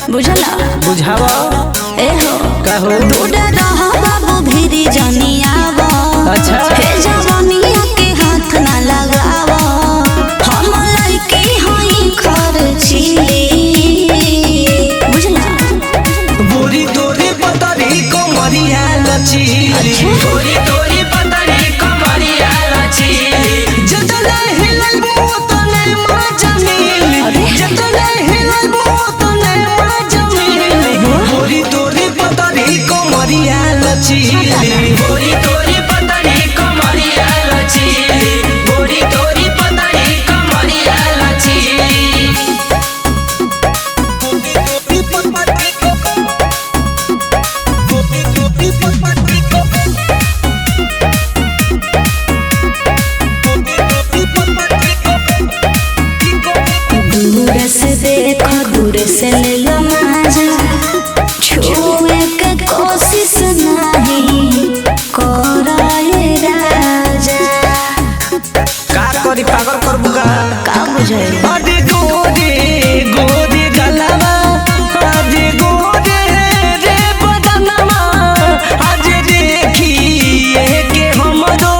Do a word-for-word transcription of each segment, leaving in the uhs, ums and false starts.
बुझला बुझावा ए हो कहो दूर रह बाबू भीरी जनियावा अच्छा हे जवानिया के हाथ ना लगावा हम लड़की हई खर्चीली बुझला बोरी तोरी पतरी कमरिया लचीली बोरी तोरी पतरी कमरिया लचीली जतले हिलबो तने मजा मिली जतले हिलबो तने मजा मिली बोरी तोरी पतरी कमरिया लचीली बोरी तोरी पतरी कमरिया लचीली बोरी तोरी पतरी कमरिया लचीली दूर से देखो दूर से ले लो मजा छुए के कोशिश नहीं कराए राजा का करी पागल करबू का का बुझाई अरे गोरे गोरे गलवा अरे गोरे रे बदनमा आज देखिए के हमरो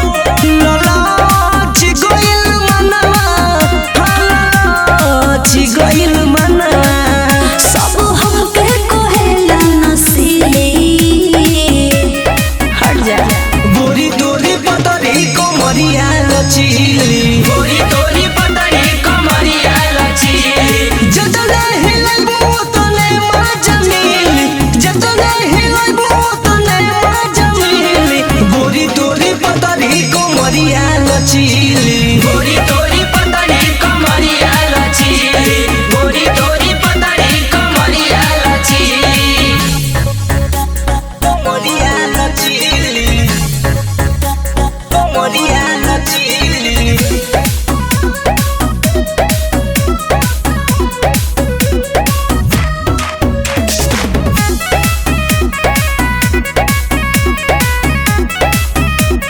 ललाच गइल मनवा ललाच गइल मनवा सब हमके कोहेला नसीली हट जा बोरी तोरी पतरी कमरिया लचीली बोरी तोरी पतरी कमरिया लचीली जतने हिलबो तने मजा मिली जतने हिलबो तने मजा मिली बोरी तोरी पतरी कमरिया लचीली बोरी तोरी पतरी कमरिया लचीली बोरी तोरी पतरी कमरिया लचीली कमरिया लचीली कमरिया लचीली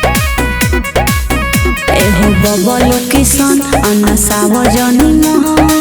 एहो बबल किसान अन्न सावजनी मोहन